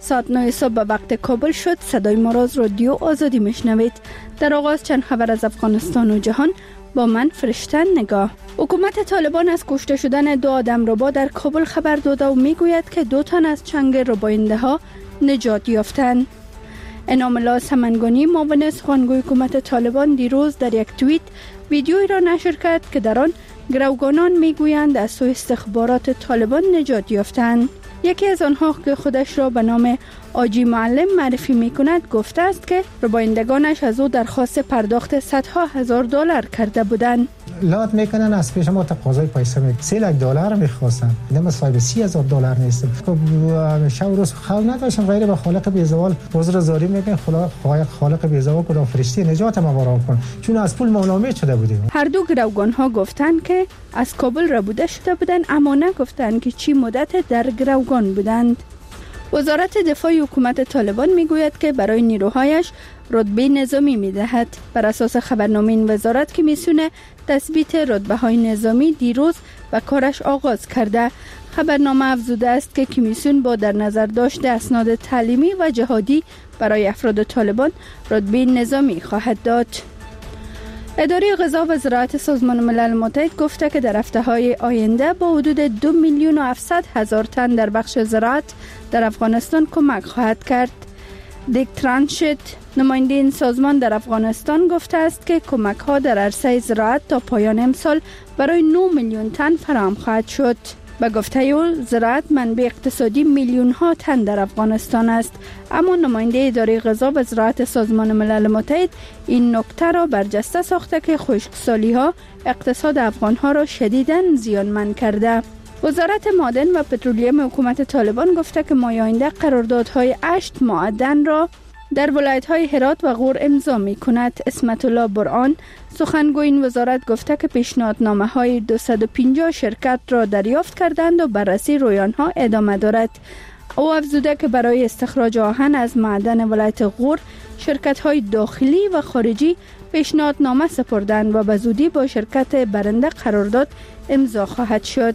ساعت 9 صبح به وقت کابل شد. صدای ما را از رادیو آزادی میشنوید. در آغاز چند خبر از افغانستان و جهان با من فرشته نگاه. حکومت طالبان از کشته شدن 2 آدمربا در کابل خبر داده و میگوید که 2 تن از چنگ رباینده ها نجات یافتند. انعام الله سمنگانی معاون سخنگوی حکومت طالبان دیروز در یک توییت ویدیویی را نشر کرد که در آن گروگانان میگویند از سوی استخبارات طالبان نجات یافتند. یکی از آنها که خودش را به نام آجی معلم معرفی میکند گفته است که ربایندگانش از او درخواست پرداخت صدها هزار دلار کرده بودند. لات میکنن از پیش ما تقاضای پیسه می $300,000 میخواستن. اینم صاحب $30,000 نیست. خب شب روز خال نداشتم غیر به خالق بیزوال عذر زاری میگن خالق بیزوال کدام فرشته نجات ما برام کن چون از پول ناامید شده بودیم. هر دو گروگان ها گفتند که از کابل ربوده شده بودند اما نگفتند که چی مدت در گروگان بودند. وزارت دفاع حکومت طالبان میگوید که برای نیروهایش رتبه نظامی میدهد. بر اساس خبرنامه این وزارت که میسونه تثبیت رتبه های نظامی دیروز و کارش آغاز کرده. خبرنامه افزوده است که کمیسیون با در نظر داشت اسناد تعلیمی و جهادی برای افراد طالبان رتبه نظامی خواهد داد. اداره غذا و زراعت سازمان ملل متحد گفته که در هفته‌های آینده با حدود 2,700,000 تن در بخش زراعت در افغانستان کمک خواهد کرد. دیک ترانشت نماینده این سازمان در افغانستان گفته است که کمک ها در عرصه زراعت تا پایان امسال برای 9 میلیون تن فراهم خواهد شد. به گفته او زراعت منبع اقتصادی میلیون ها تن در افغانستان است، اما نماینده اداره غذا و زراعت سازمان ملل متحد این نکته را برجسته ساخته که خشکسالی ها اقتصاد افغان ها را شدیداً زیانمند کرده. وزارت معدن و پترولیم حکومت طالبان گفته که ماه آینده قراردادهای 8 معدن را در ولایت‌های هرات و غور امضا می‌کند. اسمت الله برهان سخنگوی این وزارت گفته که پیشنهادنامه‌های 250 شرکت را دریافت کردند و بررسی روی آنها ادامه دارد. او افزوده که برای استخراج آهن از معدن ولایت غور شرکت‌های داخلی و خارجی پیشنهادنامه سپردند و به زودی با شرکت برنده قرارداد امضا خواهد شد.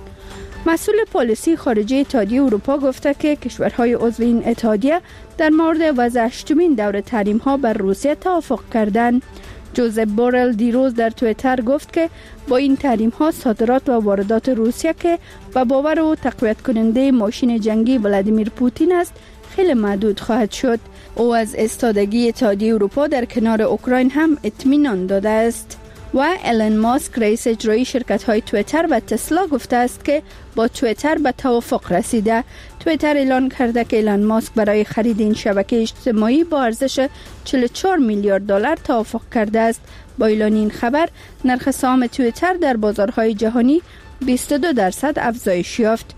مسئول پالیسی خارجی اتحادیه اروپا گفته که کشورهای عضو این اتحادیه در مورد وضع 8مین دور تحریم‌ها بر روسیه توافق کردند. جوزپ بورل دیروز در توییتر گفت که با این تحریم‌ها صادرات و واردات روسیه که به باور او تقویت کننده ماشین جنگی ولادیمیر پوتین است خیلی محدود خواهد شد. او از ایستادگی اتحادیه اروپا در کنار اوکراین هم اطمینان داده است. و ایلن ماسک رئیس اجرایی شرکت‌های توییتر و تسلا گفته است که با توییتر به توافق رسیده. توییتر اعلان کرده که ایلن ماسک برای خرید این شبکه اجتماعی با ارزش 44 میلیارد دلار توافق کرده است. با اعلان این خبر نرخ سهام توییتر در بازارهای جهانی 22% افزایش یافت.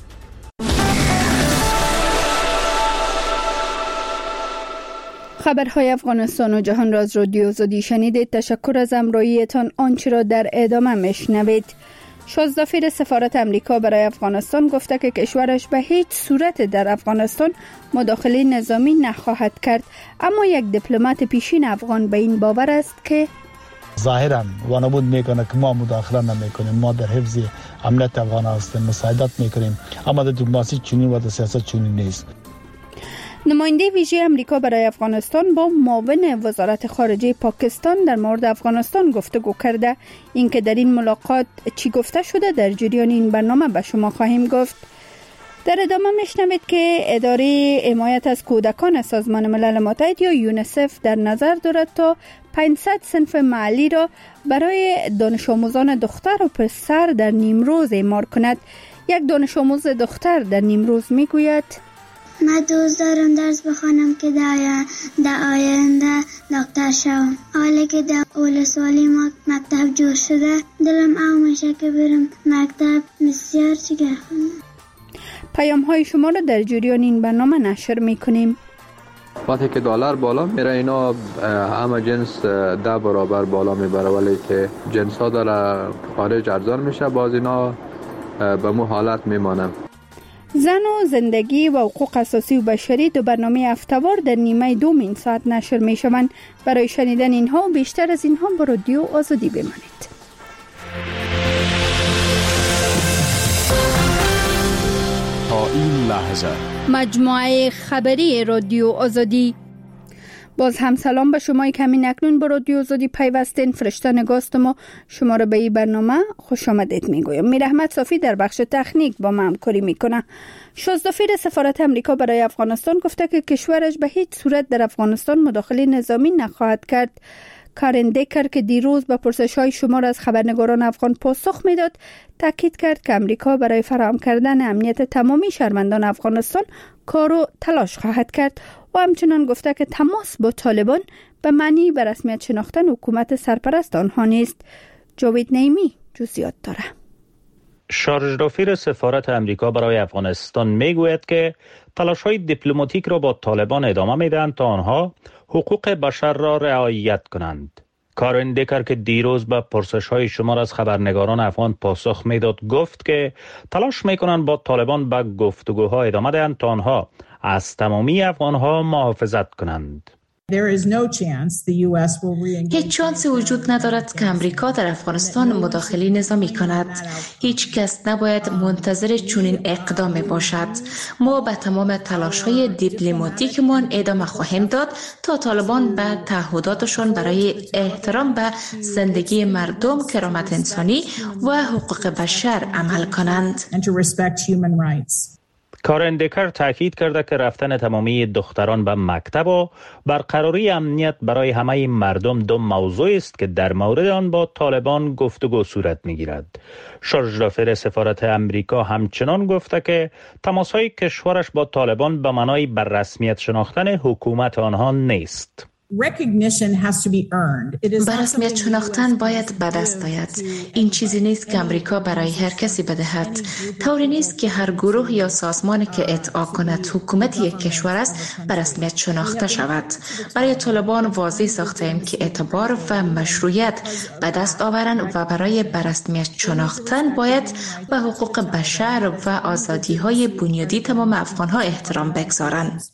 خبرهای افغانستان و جهان را از رادیو آزادی شنیدید. تشکر از همراهیتان. آنچه را در ادامه میشنوید. شازدافیر سفارت امریکا برای افغانستان گفته که کشورش به هیچ صورت در افغانستان مداخله نظامی نخواهد کرد، اما یک دیپلمات پیشین افغان به این باور است که ظاهرا وانمود میکنه که ما مداخله نمیکنیم، ما در حفظ امنیت افغان هستیم، مساعدت میکنیم، اما در دیپلماسی چنین و در سیاست چنین نیست. نماینده ویژه امریکا برای افغانستان با معاون وزارت خارجه پاکستان در مورد افغانستان گفتگو کرده. اینکه در این ملاقات چی گفته شده در جریان این برنامه به شما خواهیم گفت. در ادامه میشنوید که اداره حمایت از کودکان سازمان ملل متحد یا یونیسف در نظر دارد تا 500 صنف محلی را برای دانش آموزان دختر و پسر در نیمروز اعمار کند. یک دانش آموز دختر در نیمروز میگوید: من دوست دارم درس بخوانم که در آینده دکتر شوم. حالا که در اولسوالی ما مکتب جور شده دلم میشه که برم مکتب بسیار چیگر خونم. پیام های شما را در جریان این برنامه نشر میکنیم. وقتی که دلار بالا میره اینا همه جنس 10 برابر بالا میبره، ولی که جنس ها در خارج ارزان میشه باز اینا به مو حالت میمانه. زن و زندگی و حقوق اساسی و بشری دو برنامه هفته‌وار در نیمه دومین ساعت نشر می شوند. برای شنیدن اینها و بیشتر از اینها با رادیو آزادی بمانید. تا این لحظه مجموعه خبری رادیو آزادی. باز هم سلام به شما که همین اکنون با رادیو آزادی پیوستین. فرشته نگاست ما شما را به این برنامه خوش آمدید میگویم. میر احمد صافی در بخش تکنیک با ما همکاری میکنه. شازده‌فیر سفارت امریکا برای افغانستان گفته که کشورش به هیچ صورت در افغانستان مداخله نظامی نخواهد کرد. کارن دیکر که دیروز به پرسش‌های شمار از خبرنگاران افغان پاسخ میداد، تاکید کرد که امریکا برای فراهم کردن امنیت تمامی شهروندان افغانستان کار و تلاش خواهد کرد و همچنان گفته که تماس با طالبان به معنی به رسمیت شناختن حکومت سرپرست آنها نیست. جاوید نعیمی جزئیات داره. شارژده‌فیر سفارت امریکا برای افغانستان میگوید که تلاش‌های دیپلماتیک را با طالبان ادامه میدهند تا آنها حقوق بشر را رعایت کنند. کارن دیکر که دیروز به پرسش‌های شمار از خبرنگاران افغان پاسخ میداد گفت که تلاش میکنند با طالبان به گفتگوها ادامه دهند تا آنها از تمامی افغان‌ها محافظت کنند. هیچ شانسی وجود ندارد که امریکا در افغانستان مداخله نظامی کند. هیچ کس نباید منتظر چنین اقدامی باشد. ما به تمام تلاش‌های دیپلماتیکمان ادامه خواهیم داد تا طالبان به تعهداتشان برای احترام به زندگی مردم، کرامت انسانی و حقوق بشر عمل کنند. کارن دیکر تاکید کرده که رفتن تمامی دختران به مکتب و برقراری امنیت برای همه مردم دو موضوع است که در مورد آن با طالبان گفتگو صورت می‌گیرد. شارژده‌فیر سفارت امریکا همچنان گفته که تماس‌های کشورش با طالبان به معنای بر رسمیت شناختن حکومت آنها نیست. به رسمیت شناختن باید به دست آید. این چیزی نیست که امریکا برای هر کسی بدهد. طوری نیست که هر گروه یا سازمانی که ادعا کند حکومت یک کشور است به رسمیت شناخته شود. برای طالبان واضح ساختیم که اعتبار و مشروعیت به دست آورند و برای به رسمیت شناختن باید به حقوق بشر و آزادی‌های بنیادی تمام افغان‌ها احترام بگذارند.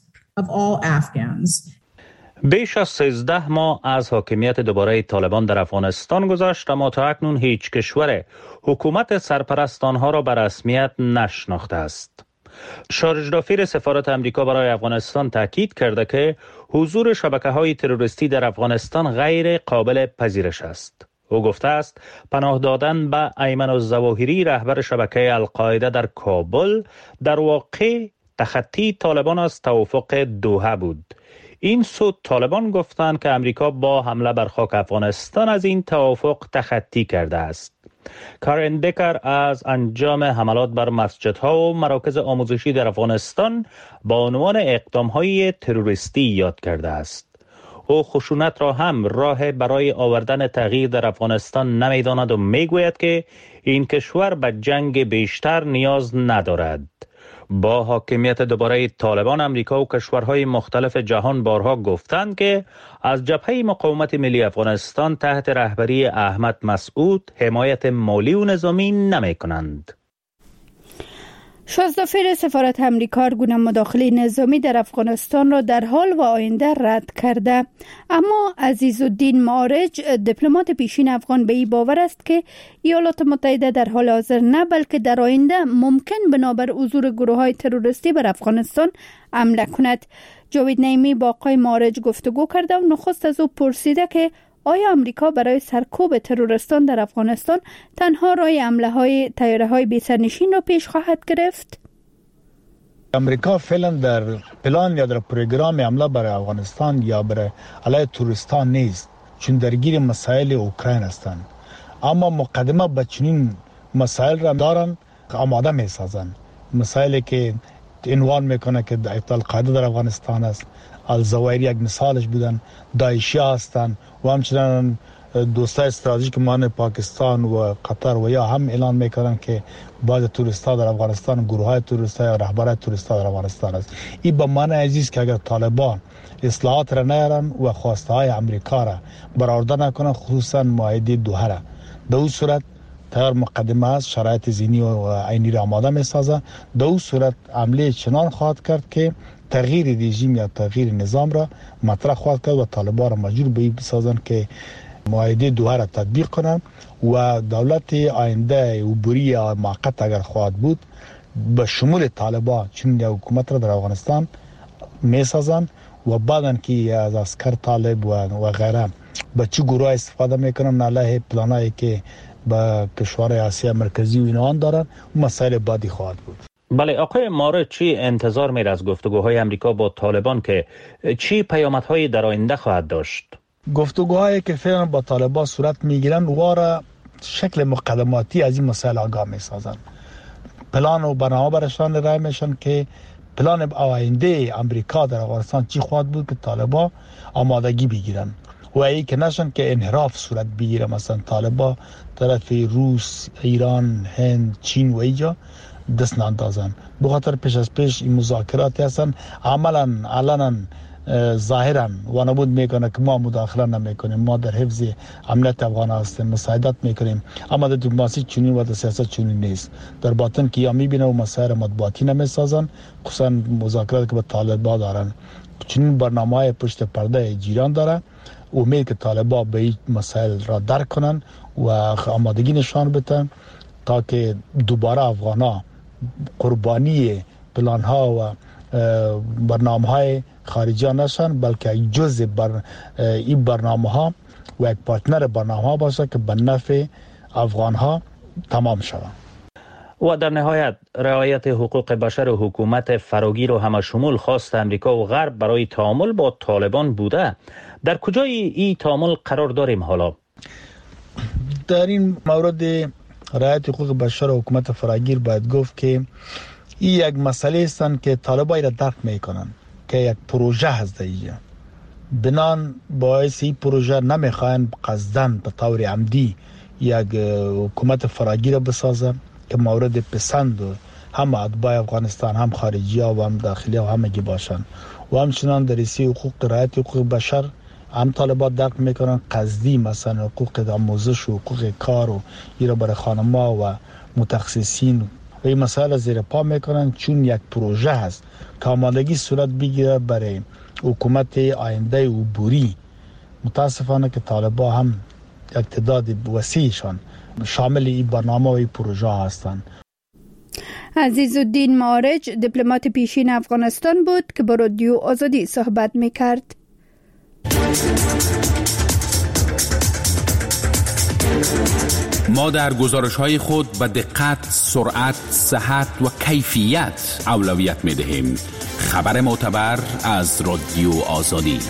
بیش از 13 ماه از حاکمیت دوباره طالبان در افغانستان گذشت، اما تا اکنون هیچ کشور حکومت سرپرست آنها را به رسمیت نشناخته است. شارژده‌فیر سفارت امریکا برای افغانستان تاکید کرده که حضور شبکه‌های تروریستی در افغانستان غیر قابل پذیرش است. او گفته است پناه دادن به ایمن الظواهری رهبر شبکه القاعده در کابل در واقع تخطی طالبان از توافق دوحه بود. این سو طالبان گفتند که امریکا با حمله بر خاک افغانستان از این توافق تخطی کرده است. کارن دیکر از انجام حملات بر مسجدها و مراکز آموزشی در افغانستان با عنوان اقدام‌های تروریستی یاد کرده است. او خشونت را هم راه برای آوردن تغییر در افغانستان نمی‌داند و می‌گوید که این کشور به جنگ بیشتر نیاز ندارد. با حاکمیت دوباره طالبان، امریکا و کشورهای مختلف جهان بارها گفتند که از جبهه مقاومت ملی افغانستان تحت رهبری احمد مسعود حمایت مالی و نظامی نمی کنند. شازده‌فیر سفارت امریکا گونه مداخله نظامی در افغانستان را در حال و آینده رد کرده، اما عزیزالدین معارج دیپلمات پیشین افغان به این باور است که ایالات متحده در حال حاضر نه بلکه در آینده ممکن بنابر حضور گروه‌های تروریستی بر افغانستان حمله کند. جاوید نعیمی با آقای معارج گفتگو کرده و نخست از او پرسیده که آیا امریکا برای سرکوب تروریستان در افغانستان تنها راه حمله‌های طیاره‌های بی‌سرنشین را پیش خواهد گرفت؟ امریکا فعلا در پلان یا در پروگرام حمله بر افغانستان یا بر علیه تروریستان نیست، چون درگیر مسائل اوکراین هستند. اما مقدمه به چنین مسائل را دارن که آماده می‌سازند. مسائلی که عنوان میکنه که القاعده در افغانستان است، الظواهری یک مثالش بودن، داعشی هستند و همچنین دوستای استراتژیک مان پاکستان و قطر و یا هم اعلان میکنن که بعض توریستا در افغانستان، گروه‌های توریستا یا رهبران توریستا در افغانستان است. این به معنی عزیز که اگر طالبان اصلاحات را نیارن و خواسته های امریکا را برآورده نکنن، خصوصا معاهده دوحه را، در اون صورت تیار مقدمه است، شرایط ذهنی و عینی را آماده میسازه. در اون صورت عمله چنان خواهد کرد که تغییر رژیم یا تغییر نظام را مطرح خواهد کرد و طالبان را مجبور به این بسازند که معاهده دوحه را تطبیق کنند و دولت آینده عبوری یا موقت اگر خواهد بود به شمول طالبان چون یک حکومت را در افغانستان میسازن و بعدن که از عسکر طالب و غیره به چه گروه استفاده میکنن علیه پلانایی که به کشور آسیا مرکزی و اینا دارن و مسائل بعدی خواهد بود. بله آقای مارد، چی انتظار میره از گفتگوهای امریکا با طالبان که چی پیامدهای در آینده خواهد داشت؟ گفتگوهایی که فعلا با طالبان صورت میگیرن واره شکل مقدماتی از این مسائل آگاه میسازن. پلان و برنامه برشان رای میشن که پلان آینده امریکا در افغانستان چی خواهد بود که طالبان آمادگی بگیرن و ای که نشن که انحراف صورت بگیره، مثلا طالبان طرف روس، ایران، هند، چین و اینجا دست ناندازن. بخاطر پیش از پیش این مذاکرات هستن عملا علنا ظاهرا و نبود میکنه که ما مداخله نمیکنیم، ما در حفظ امنیت افغان هستیم، مساعدت میکنیم، اما در دیپلماسی چنین و در سیاست چنین نیست. در باطن که یا میبینه و مسائل مطبوعاتی نمیسازن، خصوصا مذاکرات که با طالبان دارن چنین برنامه‌های پشت پرده جیران داره. امید که طالبان به این مسائل را درک کنن و آمادگی نشان بدن تا که دوباره افغانا قربانی پلان ها و برنامه های خارجی نشن، بلکه یک جزء این برنامه ها و یک پارتنر برنامه ها باشه که به نفع افغان ها تمام شود. و در نهایت رعایت حقوق بشر و حکومت فراگیر و همشمول خواست امریکا و غرب برای تعامل با طالبان بوده. در کجای این تعامل قرار داریم حالا؟ در این مورد رعایت حقوق بشر و حکومت فراگیر باید گفت که این یک مسئله هستند که طالبان را درک میکنن که یک پروژه هست اینجا. بنان باعث این پروژه نمیخواین قصدن به طور عمدی یک حکومت فراگیر بسازن که مورد پسند هم اتباع افغانستان، هم خارجی ها و هم داخلی ها همگی باشن. و همچنان در رسی حقوق رعایت حقوق بشر هم طالبان درک میکنن قصدی، مثلا حقوق آموزش و حقوق کار و ایرا برای خانم‌ها و متخصصین و این مسائل زیر پا میکنن، چون یک پروژه هست که آمادگی صورت بگیره برای حکومت آینده عبوری. متاسفانه که طالبان هم یک تعداد وسیعشان شامل این برنامه و این پروژه هستند. عزیزالدین مارج دیپلمات پیشین افغانستان بود که با رادیو آزادی صحبت میکرد. ما در گزارش‌های خود به دقت، سرعت، صحت و کیفیت اولویت می‌دهیم. خبر معتبر از رادیو آزادی.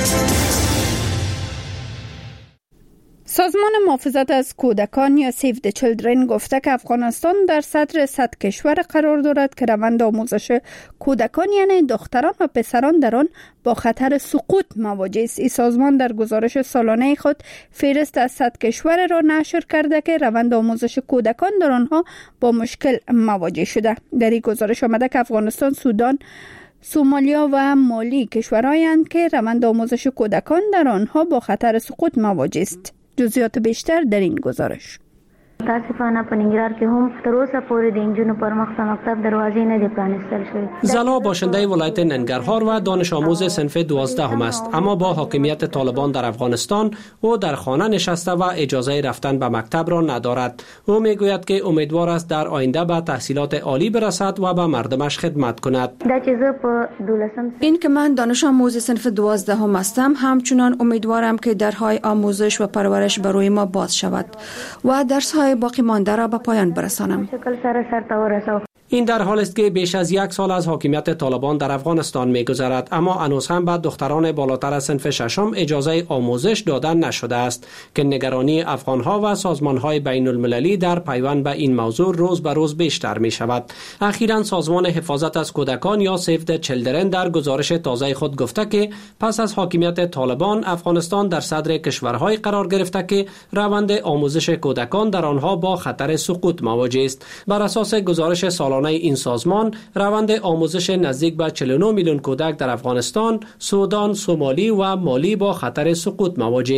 سازمان محافظت از کودکان یا سیو د چیلدرن گفته که افغانستان در صدر 100 کشور قرار دارد که روند آموزش کودکان یعنی دختران و پسران در آن با خطر سقوط مواجه است. این سازمان در گزارش سالانه خود فهرست از 100 کشور را نشر کرده که روند آموزش کودکان در آنها با مشکل مواجه شده. در این گزارش آمده که افغانستان، سودان، سومالیا و مالی کشورهایند که روند آموزش کودکان در آنها با خطر سقوط مواجه است. جزئیات بیشتر در این گزارش. متاسفانه په ننګرهار کې هم تر اوسه پورې د انجونو پر مخ د مکتب دروازې نه دي پرانستل شوې. زلا باشنده ولایت ننگرهار و دانش آموز صنف 12 هم است، اما با حاکمیت طالبان در افغانستان او در خانه نشسته و اجازه رفتن به مکتب را ندارد. او میگوید که امیدوار است در آینده به تحصیلات عالی برسد و به مردمش خدمت کند. این که من دانش آموز صنف 12 هم هستم، همچنان امیدوارم که درهای آموزش و پرورش برای ما باز شود و درس‌های باقی مانده را به پایان برسانم. این در حال است که بیش از 1 سال از حاکمیت طالبان در افغانستان می‌گذرد، اما هنوز هم به دختران بالاتر از صنف 6 اجازه آموزش دادن نشده است که نگرانی افغان‌ها و سازمان‌های بین‌المللی در پیوند به این موضوع روز به روز بیشتر می‌شود. اخیراً سازمان حفاظت از کودکان یا سیو د چیلدرن در گزارش تازه خود گفته که پس از حاکمیت طالبان افغانستان در صدر کشورهای قرار گرفته که روند آموزش کودکان در آنها با خطر سقوط مواجه است. بر اساس گزارش سالانه این سازمان، روند آموزش نزدیک به 49 میلیون کودک در افغانستان، سودان، سومالی و مالی با خطر سقوط مواجه است.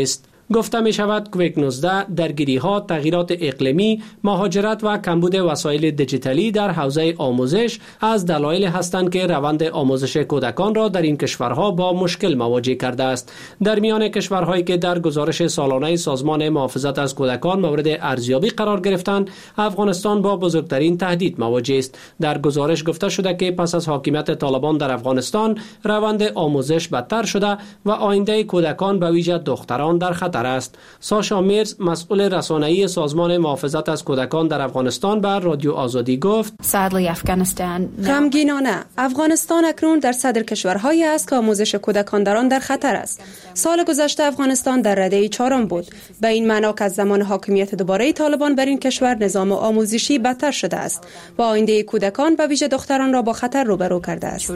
گفته می شود کووید 19 درگیری ها، تغییرات اقلیمی، مهاجرت و کمبود وسایل دیجیتالی در حوزه آموزش از دلایل هستند که روند آموزش کودکان را در این کشورها با مشکل مواجه کرده است. در میان کشورهایی که در گزارش سالانه سازمان محافظت از کودکان مورد ارزیابی قرار گرفتند، افغانستان با بزرگترین تهدید مواجه است. در گزارش گفته شده که پس از حاکمیت طالبان در افغانستان، روند آموزش بدتر شده و آینده کودکان به ویژه دختران در خطر است. ساشا میرز، مسئول رسانه‌ای سازمان محافظت از کودکان در افغانستان، به رادیو آزادی گفت: غمگینانه افغانستان اکنون در صدر کشورهایی است که آموزش کودکان در آن در خطر است. سال گذشته افغانستان در رده 4 بود. به این معنا که از زمان حاکمیت دوباره طالبان بر این کشور نظام آموزشی بدتر شده است و آینده کودکان و ویژه دختران را با خطر روبرو کرده است.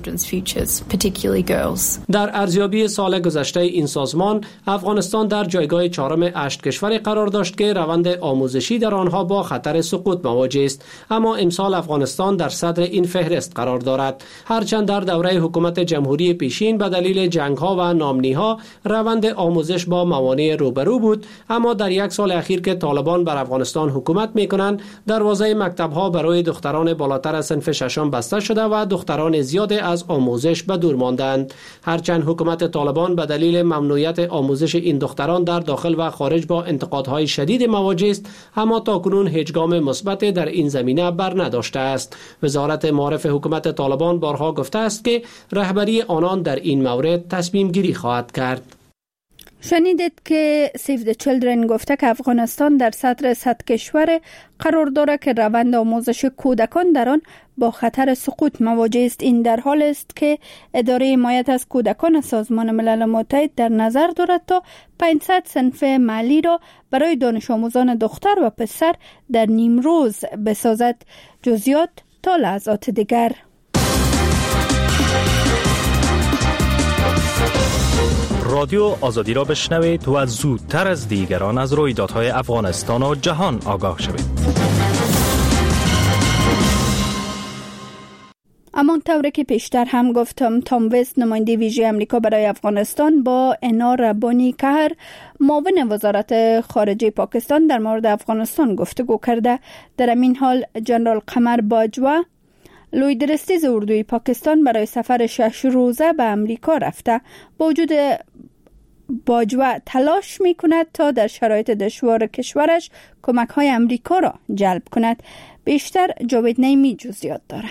در ارزیابی سال گذشته این سازمان، افغانستان در جایگاه 4 8 کشور قرار داشت که روند آموزشی در آنها با خطر سقوط مواجه است، اما امسال افغانستان در صدر این فهرست قرار دارد. هرچند در دوره حکومت جمهوری پیشین به دلیل جنگ‌ها و ناامنی‌ها روند آموزش با موانع روبرو بود، اما در 1 سال اخیر که طالبان بر افغانستان حکومت می‌کنند، دروازه مکتب‌ها برای دختران بالاتر از صنف 6 بسته شده و دختران زیاد از آموزش به دور ماندند. هرچند حکومت طالبان به دلیل ممنوعیت آموزش این دختران در داخل و خارج با انتقادهای شدید مواجه است، اما تاکنون هیچ گام مثبت در این زمینه بر نداشته است. وزارت معارف حکومت طالبان بارها گفته است که رهبری آنان در این مورد تصمیم گیری خواهد کرد. شنیدید که سیو د چیلدرن گفته که افغانستان در صدر 100 کشور قرار دارد که روند آموزش کودکان در آن با خطر سقوط مواجه است. این در حال است که اداره حمایت از کودکان سازمان ملل متحد در نظر دارد تا 500 صنف محلی را برای دانش آموزان دختر و پسر در نیمروز بسازد. جزئیات تا لحظات دیگر. رادیو آزادی را بشنوید و زودتر از دیگران از رویدادهای افغانستان و جهان آگاه شوید. اما طوری که پیشتر هم گفتم، تام وست، نماینده ویژه امریکا برای افغانستان، با انا ربانی کهر، معاون وزارت خارجه پاکستان، در مورد افغانستان گفتگو کرده. در این حال جنرال قمر باجوا، لوی درستیز اردوی پاکستان، برای سفر 6 روزه به امریکا رفته. با وجود باجوا تلاش می کند تا در شرایط دشوار کشورش کمک های امریکا را جلب کند. بیشتر جاوید نیمی جزئیات داره.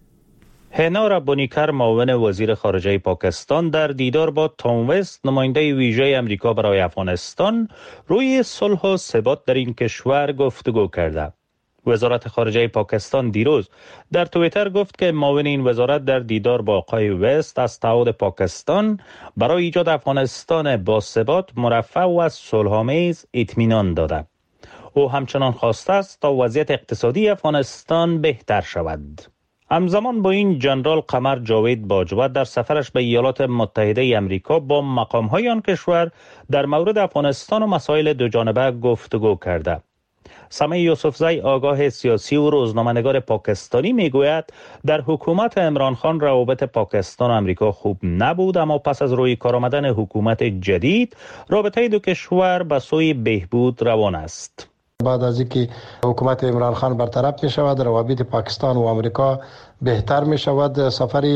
هنا ربانیکر، معاون وزیر خارجه پاکستان، در دیدار با تام وست، نماینده ویژه امریکا برای افغانستان، روی صلح و ثبات در این کشور گفتگو کرده. وزارت خارجه پاکستان دیروز در توییتر گفت که معاون این وزارت در دیدار با آقای وست از تعهد پاکستان برای ایجاد افغانستان با ثبات، مرفه و صلح‌آمیز اطمینان داده. او همچنان خواسته است تا وضعیت اقتصادی افغانستان بهتر شود. همزمان با این، جنرال قمر جاوید باجوا در سفرش به ایالات متحده امریکا با مقام‌های آن کشور در مورد افغانستان و مسائل دوجانبه گفتگو کرده. سمیع یوسفزی، آگاه سیاسی و روزنامه‌نگار پاکستانی، میگوید در حکومت عمران خان روابط پاکستان و امریکا خوب نبود، اما پس از روی کار آمدن حکومت جدید رابطه دو کشور به سوی بهبود روان است. بعد از اینکه حکومت عمران خان برطرف می شود، روابط پاکستان و امریکا بهتر می شود. سفر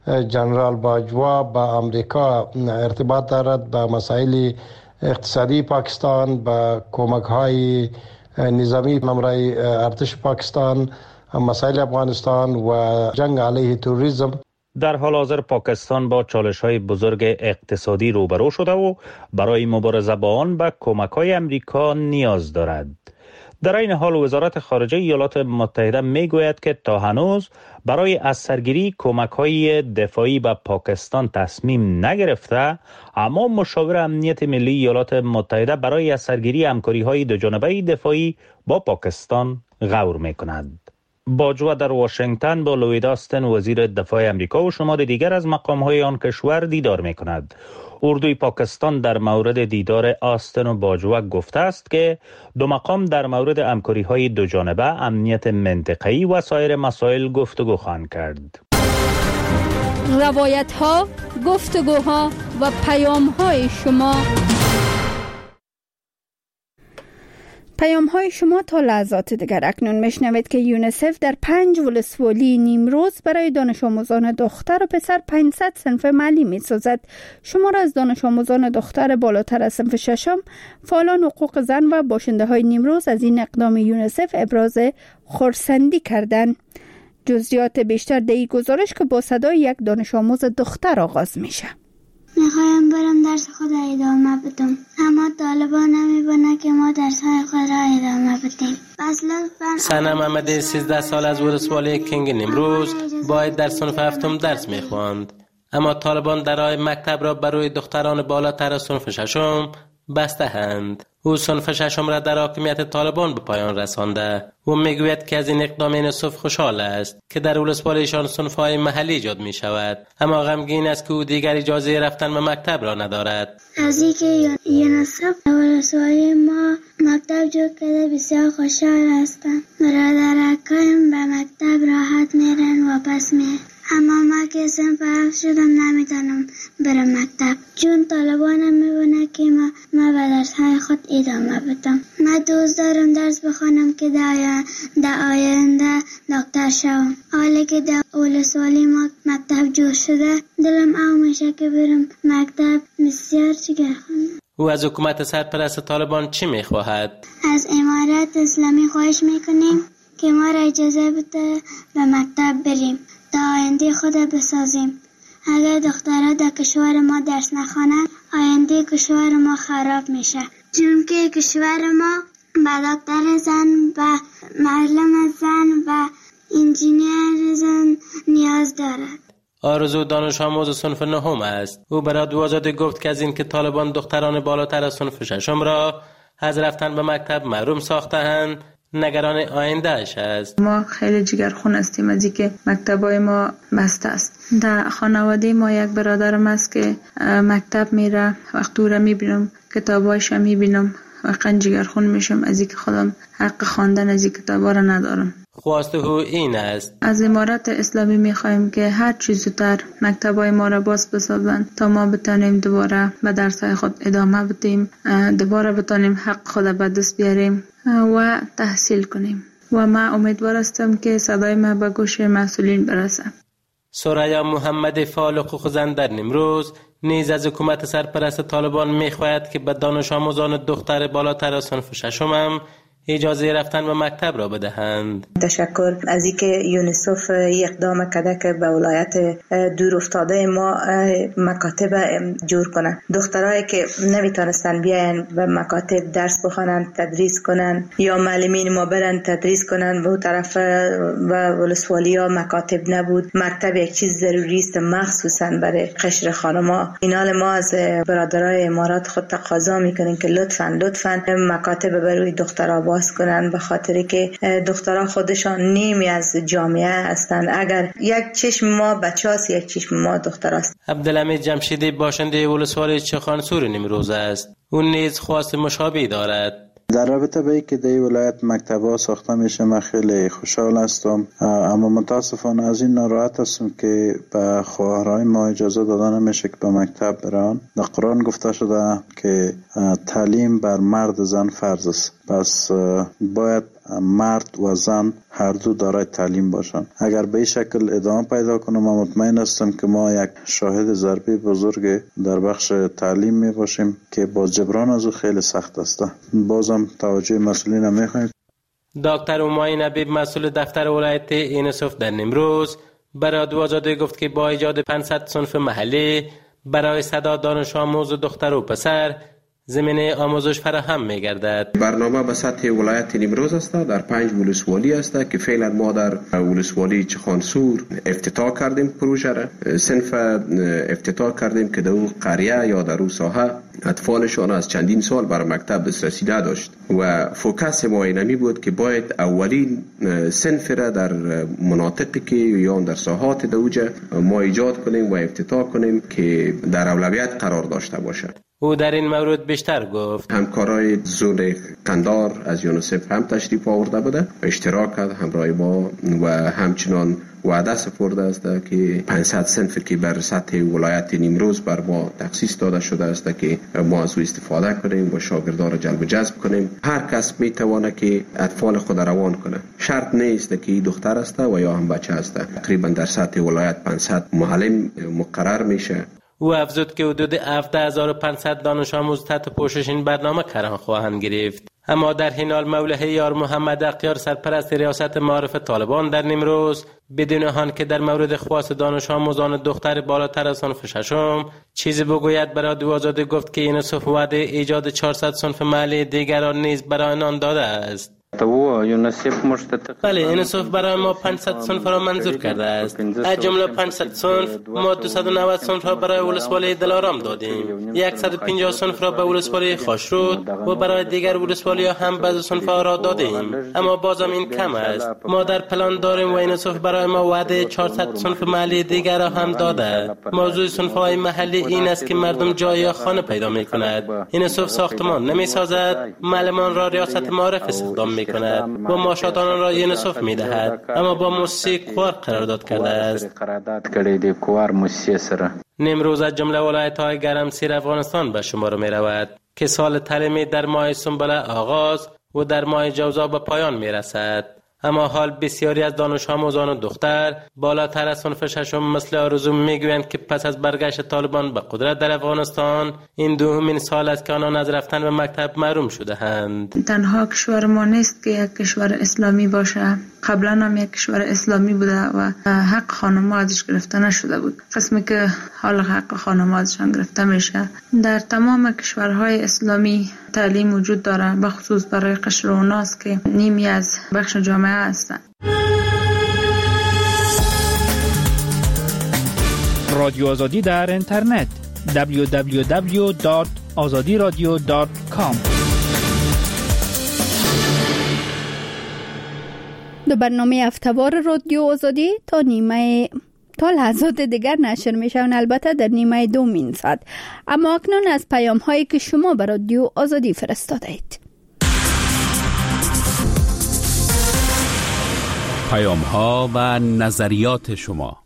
جنرال باجوا به امریکا ارتباط دارد به مسائل اقتصادی پاکستان، به کمک های نظامی نمره ارتش پاکستان، مسائل افغانستان و جنگ علیه تروریسم. در حال حاضر پاکستان با چالش‌های بزرگ اقتصادی روبرو شده و برای مبارزه با آن به کمک‌های امریکا نیاز دارد. در این حال وزارت خارجه ایالات متحده میگوید که تا هنوز برای از سرگیری کمک‌های دفاعی به پاکستان تصمیم نگرفته، اما مشاور امنیت ملی ایالات متحده برای از سرگیری همکاری‌های دوجانبه دفاعی با پاکستان غور می‌کند. باجوا در واشنگتن با لوید آستن، وزیر دفاع امریکا، و شمار دیگر از مقام‌های آن کشور دیدار می‌کند. اردوی پاکستان در مورد دیدار آستن و باجوا گفته است که دو مقام در مورد همکاری‌های دوجانبه، امنیت منطقه‌ای و سایر مسائل گفتگو خواهند کرد. روایت‌ها، گفتگوها و پیام‌های شما پیام های شما تا لحظات دیگر. اکنون میشنوید که یونیسف در 5 ولسوالی نیمروز برای دانش آموزان دختر و پسر 500 صنف محلی می سازد. شمار از دانش آموزان دختر بالاتر از صنف ششم، فعالان حقوق زن و باشنده های نیمروز از این اقدام یونیسف ابراز خرسندی کردند. جزئیات بیشتر در این گزارش که با صدای یک دانش آموز دختر آغاز میشه. میخوایم برم درس خود را ادامه بدم، اما طالبان نمیبونه که ما درس های خود را ادامه بدیم. سنم محمدی 13 سال از ولسوالی کینگ نیمروز باید در صنف هفتم درس میخواند، اما طالبان درهای مکتب را برای دختران بالاتر از صنف ششم بسته هند. او صنف ششم را در حاکمیت طالبان به پایان رسانده. او میگوید که از این اقدام یونیسف خوشحال است که در ولسوالیشان صنف‌های محلی ایجاد می شود، اما غمگین است که او دیگر اجازه رفتن به مکتب را ندارد. از اینکه یونیسف ولسوالی ما مکتب جور کرده بسیار خوشحال هستم. برادرکایم به مکتب راحت میرن و پس میرن، اما ما که صنف هفت شدم نمیتونم برم مکتب چون طالبان میبونه که ما به درس های خود ادامه بدم. من دوست دارم درس بخونم که در آینده دکتر شوم. حالا که در ولسوالی ما مکتب جور شده دلم او میشه که برم مکتب. بسیار جگر خواندم. او از حکومت سرپرست طالبان چی میخواهد؟ از امارت اسلامی خواهش میکنیم که ما را اجازه بده به مکتب بریم تا آینده خود بسازیم. اگر دخترها در کشور ما درس نخوانند آینده کشور ما خراب میشه، چون که کشور ما به دکتر زن و معلم زن و انجینیر زن نیاز دارد. آرزو دانش آموز صنف نهم است. او به رادیو آزادی گفت که از این که طالبان دختران بالاتر از صنف ششم را از رفتن به مکتب محروم ساخته‌اند نگران آیندهش است. ما خیلی جگرخون هستیم از اینکه مکتبای ما بسته است. در خانواده ما یک برادرم است که مکتب میره، وقتی او را میبینم کتابایش را میبینم واقعا جگرخون میشم از اینکه خودم حق خواندن از این کتابا را ندارم. خواسته او این است: از امارت اسلامی میخوایم که هر چیز زودتر مکتبای ما را باز بسازند تا ما بتانیم دوباره به درسای خود ادامه بدیم، دوباره بتانیم حق خود به دست بیاریم و تحصیل کنیم. و من امیدوار هستم که صدای ما به گوش مسئولین برسه. سریا محمد فعال حقوق زن در نیمروز نیز از حکومت سرپرست طالبان میخواهد که به دانش آموزان دختر بالاتر از صنف ششم هم اجازه رفتن به مکتب را بدهند. تشکر از اینکه یونیسف اقدام کرده که به ولایت دور افتاده ما مکاتب جور کنه. دخترایی که نمیتونستن بیاین به مکاتب درس بخونن، تدریس کنن، یا معلمین ما برن تدریس کنن، به طرف و ولسوالیا مکاتب نبود. مکتب یک چیز ضروری است، مخصوصا برای قشر خانما. اینال ما از برادرای امارات خود تقاضا میکنیم که لطفاً مکاتب برای دخترها باز کنن، به خاطری که دخترها خودشان نیمی از جامعه هستند. اگر یک چشم ما بچه‌است، یک چشم ما دختراست. عبدالحمید جمشیدی باشنده ولسوالی چخانسور نیمروز است. اون نیز خواست مشابهی دارد. در رابطه به اینکه در ولایت مکتب‌ها ساخته میشه من خیلی خوشحال هستم، اما متاسفانه از این ناراحت هستم که به خواهرای ما اجازه داده نمیشه که به مکتب برن. در قرآن گفته شده که تعلیم بر مرد زن فرض است، پس باید مرد و زن هر دو دارای تعلیم باشن. اگر به این شکل ادامه پیدا کنه من مطمئن هستم که ما یک شاهد ضربه بزرگ در بخش تعلیم می باشیم که با جبران از او خیلی سخت است. بازم توجه مسئولین هم میخوایم. دکتر اومای نبیب مسئول دفتر ولایت یونیسف در نیمروز برای رادیو آزادی گفت که با ایجاد 500 صنف محلی برای صدا دانش آموز دختر و پسر زمینه آموزش فراهم می‌گردد. برنامه به سطح ولایت نیمروز است، در 5 ولسوالی است که فعلا ما در ولسوالی چخانسور افتتاح کردیم پروژه را. صنف افتتاح کردیم که در اون قریه یا در اون ساحه اطفالشان از چندین سال بر مکتب دسترسی نداشت و فوکس ما اینمی بود که باید اولین صنف را در مناطقی که یا در ساحات دوجه ما ایجاد کنیم و افتتاح کنیم که در اولویت قرار داشته باشد. او در این مورد بیشتر گفت. همکارای زون قندار از یونیسف هم تشریف آورده بوده، اشتراک کرد همراه ما و همچنان وعده سپرده است که 500 صنف که بر سطح ولایت نیمروز بر ما تخصیص داده شده است که ما از او استفاده کنیم و شاگردان را جلب و جذب کنیم. هر کس میتونه که اطفال خود روان کنه، شرط نیست که دختر است و یا هم بچه است. تقریبا در سطح ولایت 500 معلم مقرر میشه. او افزود که حدود 17500 دانش آموز تحت پوشش این برنامه قرار خواهند گرفت. اما در این حال مولوی یار محمد اختیار سرپرست ریاست معارف طالبان در نیمروز بدون آن که در مورد خواست دانش آموزان دختر بالاتر از صنف ششم چیزی بگوید، برای رادیو آزادی گفت که یونیسف وعده ایجاد 400 صنف محلی دیگران نیز برای آنان داده است. بله، یونیسف برای ما 500 صنف را منظور کرده است. از جمله 500 صنف ما 290 صنف را برای ولسوالی دلارام دادیم، 150 صنف را به ولسوالی خاشرود و برای دیگر ولسوالی هم بعض صنف را دادیم. اما بازم این کم است. ما در پلان داریم و یونیسف برای ما وعده 400 صنف محلی دیگر را هم داده. موضوع صنف های محلی این است که مردم جای یا خانه پیدا می کند. یونیسف ساختمان نمی سازد، معلمان را ریاست معارف استخدام می کند و معاشات آنان را یونیسف می دهد، اما با موسسه کوار قرارداد کرده است. نیمروز از جمله ولایت‌های گرمسیر افغانستان به شمار می رود که سال تعلیمی در ماه سنبله آغاز و در ماه جوزا به پایان می رسد. اما حال بسیاری از دانش آموزان دختر بالاتر از صنف ششم مثل آرزو میگویند که پس از برگشت طالبان به قدرت در افغانستان این دومین سال است که آنان از رفتن به مکتب محروم شده اند. تنها کشور ما نیست که یک کشور اسلامی باشه، قبلا هم یک کشور اسلامی بوده و حق خانم‌ها ازش گرفته نشده بود. قسمی که حال حق خانم‌ها ازشان گرفته میشه. در تمام کشورهای اسلامی تعلیم وجود داره، به خصوص برای قشر و ناس که نیمی از بخش جامعه هستند. رادیو آزادی در اینترنت www.azadiradio.com. دو برنامه هفته‌وار رادیو آزادی تا لحظات دیگر نشر میشون، البته در نیمه دومین ساعت. اما اکنون از پیام هایی که شما به رادیو آزادی فرستاده اید. پیام ها و نظریات شما.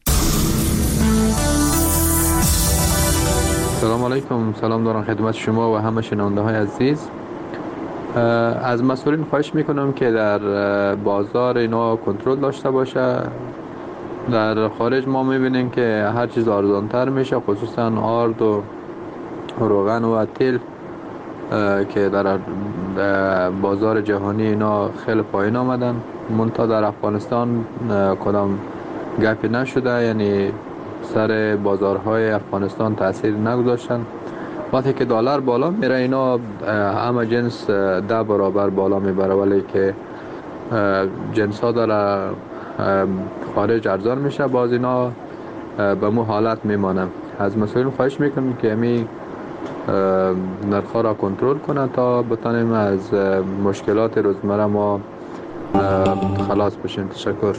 سلام علیکم، سلام دارم خدمت شما و همه شنونده های عزیز. از مسئولین خواهش میکنم که در بازار اینا کنترل داشته باشه. در خارج ما میبینیم که هر چیز ارزان‌تر میشه، خصوصا آرد و روغن و تیل که در بازار جهانی اینا خیلی پایین آمدن. منتها در افغانستان کدام گپی نشده، یعنی سر بازارهای افغانستان تاثیر نگذاشتن. وقتی که دلار بالا میره اینا همه جنس 10 برابر بالا میبره، ولی که جنس ها در خارج ارزان میشه، باز اینا به مو حالت میمانه. از مسئولین خواهش میکنم که امی نرخ‌ها را کنترل کنه تا بتانیم از مشکلات روزمره ما خلاص بشیم. تشکر.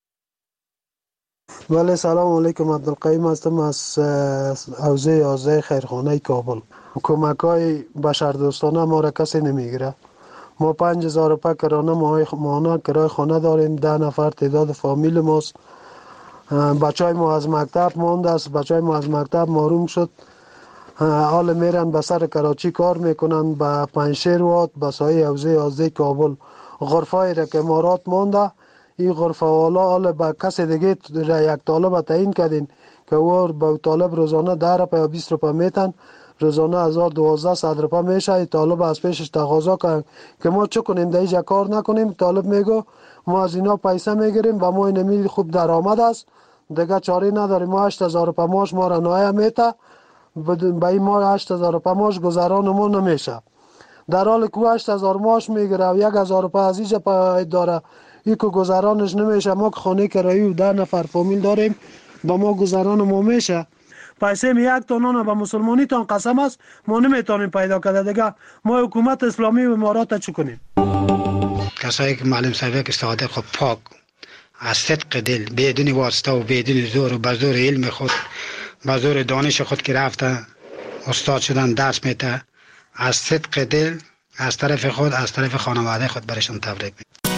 بله، سلام علیکم. عبدالقیم هستم از حوزه 11 خیرخانه کابل. کمک‌های بشردوستانه ما را کسی نمیگیره. ما 5000 روپیه کرانه ماهانه کرای خانه داریم، 10 نفر تعداد فامیل ماست. بچهای ما از مکتب مانده است، بچهای ما از مکتب محروم شد. حال میرن به سر کراچی کار میکنن، به پنجشیر واد، به سایه حوزه 11 کابل. غرفه‌ای را که امارات مانده، این غرفه والا حال به کسی دیگه را یک طالب تعیین کردین که او به طالب روزانه 10 روپیه یا 20 روپیه میتن، روزانه 1200 روپیه میشه. طالب از پیشش تقاضا کردن که ما چه کنیم، در اینجا کار نکنیم. طالب میگو ما از اینا پیسه میگیریم و ما اینمی خوب درآمد است، دیگه چاره نداریم. ما 8000 روپیه ماش ما را نایه میته، به این ما 8000 روپیه ماش گذران ما نمیشه. در حالی که 8000 ماش میگیره و 1000 روپیه از اینجا پاید داره، این که گذرانش نمیشه. ما که خانه کرایی و 10 نفر فامیل داریم، با ما گذران ما میشه. پیسه می 1 تونان به مسلمانی تان قسم است ما نمیتونیم پیدا کرده. دیگه ما حکومت اسلامی و امارات چه کنیم؟ کسایی که معلم صاحب که استفاده خود پاک از صدق دل، بدون واسطه و بدون زور و به زور علم خود، به زور دانش خود که رفته استاد شدن درس میده، از صدق دل از طرف خود از طرف خانواده خود برشان تبریک میگم.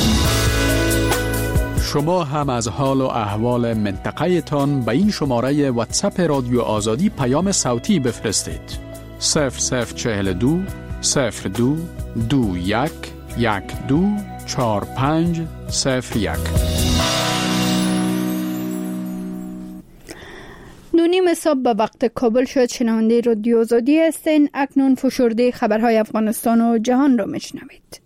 شما هم از حال و احوال منطقه تان به این شماره واتساپ رادیو آزادی پیام صوتی بفرستید. 0042 02 21 12 45 01. 9:30 صبح به وقت کابل شد. شنونده رادیو آزادی هستین. اکنون فشرده خبرهای افغانستان و جهان را میشنوید.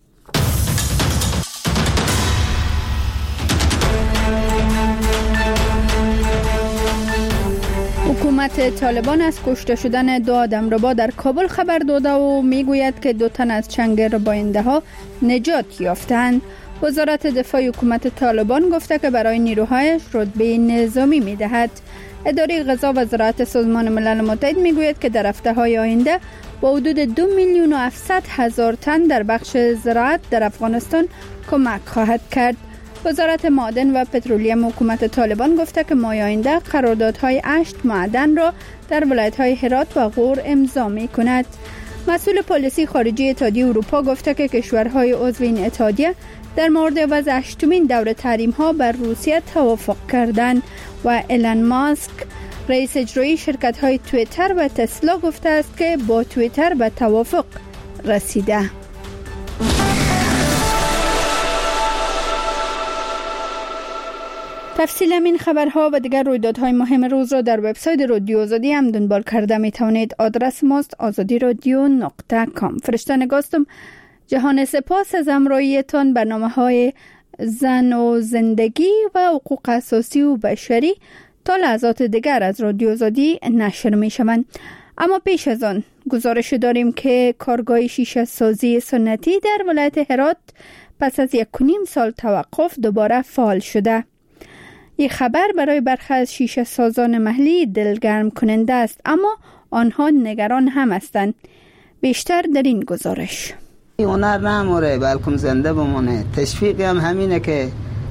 حکومت طالبان از کشته شدن 2 آدمربا در کابل خبر داده و میگوید که 2 تن از چنگ رباینده ها نجات یافتند. وزارت دفاع حکومت طالبان گفته که برای نیروهایش رتبه نظامی میدهد. اداره غذا و زراعت سازمان ملل متحد میگوید که در هفته‌های آینده با حدود 2,700,000 تن در بخش زراعت در افغانستان کمک خواهد کرد. وزارت معدن و پترولیم حکومت طالبان گفته که ماه آینده قراردادهای 8 معدن را در ولایت‌های هرات و غور امضا می‌کند. مسئول پالیسی خارجی اتحادیه اروپا گفته که کشورهای عضو این اتحادیه در مورد وضع 8مین دور تحریم‌ها بر روسیه توافق کردند و ایلان ماسک رئیس اجرایی شرکت‌های توییتر و تسلا گفته است که با توییتر به توافق رسیده. تفصیل این خبرها و دیگر رویدادهای مهم روز را در وبسایت رادیو آزادی هم دنبال کرده می توانید. آدرس ماست azadiradyo.com. فرشته نگاستم. جهان سپاس از همراهیتان. برنامه‌های زن و زندگی و حقوق اساسی و بشری تا لحظات دیگر از رادیو آزادی نشر می شوند. اما پیش از آن گزارش داریم که کارگاه شیشه سازی سنتی در ولایت هرات پس از 1.5 سال توقف دوباره فعال شده. این خبر برای برخی از شیشه سازان محلی دلگرم کننده است، اما آنها نگران هم هستند. بیشتر در این گزارش. هنر نموره بلکه زنده بمونه. تشویق هم همینه که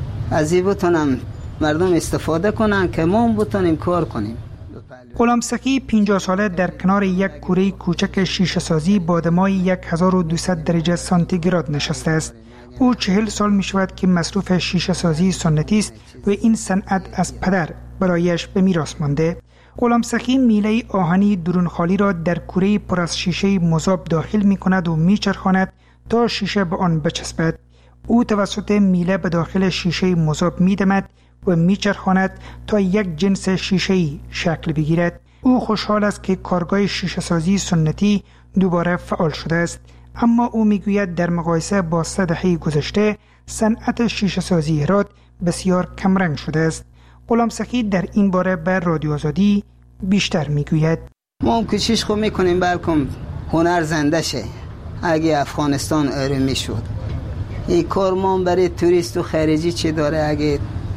از این بتونم مردم استفاده کنن که ما بتونیم کار کنیم. غلام سکی 50 ساله در کنار یک کوره کوچک شیشه سازی با دمای 1200 درجه سانتیگراد نشسته است. او 40 سال می شود که مصروف شیشه سازی سنتی است و این صنعت از پدر برایش به میراث مانده. غلام سخی میله آهنی درون خالی را در کوره پر از شیشه مذاب داخل می کند و می چرخاند تا شیشه به آن بچسبد. او توسط میله به داخل شیشه مذاب می دمد و می چرخاند تا یک جنس شیشه‌ای شکل بگیرد. او خوشحال است که کارگاه شیشه سازی سنتی دوباره فعال شده است، اما او میگوید در مقایسه با 3 دهه گذشته صنعت شیشه سازی هرات بسیار کمرنگ شده است. غلام سخی در این باره به رادیو آزادی بیشتر میگوید. ما هم کوشش خو میکنیم بلکه هنر زنده شه. اگه افغانستان آروم شد این کار ما برای توریست و خارجی چی داره؟ اگه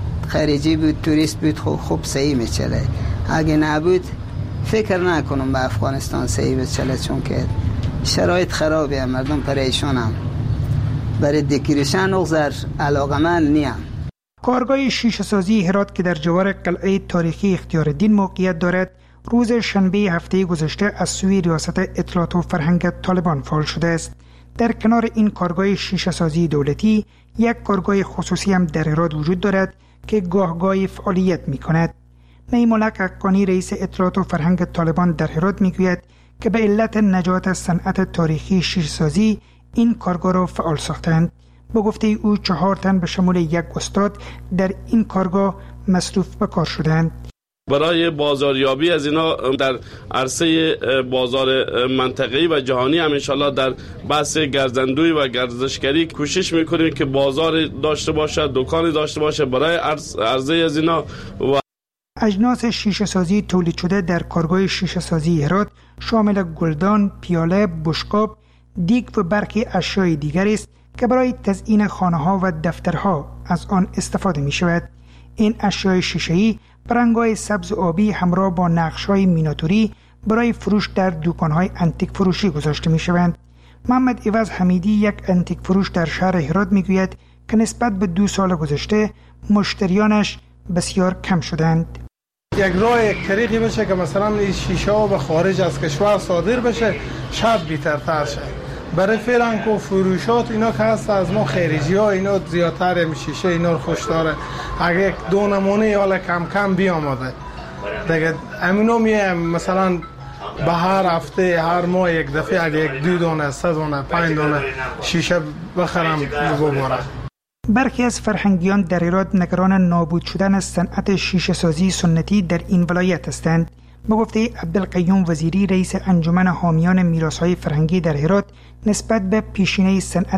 خارجی بود توریست بود خوب صحیح میچله، اگه نبود فکر نکنم به افغانستان صحیح بچله، چون که شرایط خرابه، مردم پریشان هم برای دکیرشن اغزر علاقمند نیم. کارگاه شیشه سازی هرات که در جوار قلعه تاریخی اختیارالدین موقعیت دارد، روز شنبه هفته گذشته از سوی ریاست اطلاعات و فرهنگ طالبان فعال شده است. در کنار این کارگاه شیشه سازی دولتی یک کارگاه خصوصی هم در هرات وجود دارد که گاه فعالیت می کند. نیمالک حقانی رئیس اطلاعات و فرهنگ طالبان در هرات می گوید که به علت نجات صنعت تاریخی شیشه سازی این کارگاه را فعال ساختند. با گفته او 4 تن به شمول 1 استاد در این کارگاه مصروف به کار شدند. برای بازاریابی از اینا در عرصه بازار منطقه‌ای و جهانی هم انشالله در بحث گردندوی و گردشگری کوشش میکنیم که بازار داشته باشه، دکانی داشته باشه برای عرضه از اینا. و اجناس شیشه سازی تولید شده در کارگاه شیشه سازی هرات شامل گلدان، پیاله، بشقاب، دیگ و برخی اشیاء دیگر است که برای تزیین خانه‌ها و دفترها از آن استفاده می شود. این اشیاء شیشه‌ای به رنگ‌های سبز و آبی همراه با نقش‌های میناتوری برای فروش در دکان‌های انتیک فروشی گذاشته می‌شوند. محمد عوض حمیدی یک انتیک فروش در شهر هرات می‌گوید که نسبت به 2 سال گذشته مشتریانش بسیار کم شدند. یک راه یک طریقی بشه که مثلا این شیشه ها به خارج از کشور صادر بشه، شاید بی‌ترتر شه. برای فعلا که فروشات اینا که هست از ما خارجی ها اینا زیادتر شیشه اینا رو خوش داره. اگه یک دو نمونه حالا کم کم بیامده دیگه امینو میایم مثلا به هر هفته هر ماه یک دفعه اگه یک 2 دانه 3 دانه 5 دانه شیشه بخرم ببرم. برخی از فرهنگیان در ایراد نگران نابود شدن صنعت شیشه سازی سنتی در این ولایت هستند. به گفته عبدالقیوم وزیری رئیس انجمن حامیان میراث‌های فرهنگی در هرات، نسبت به پیشینه صنعت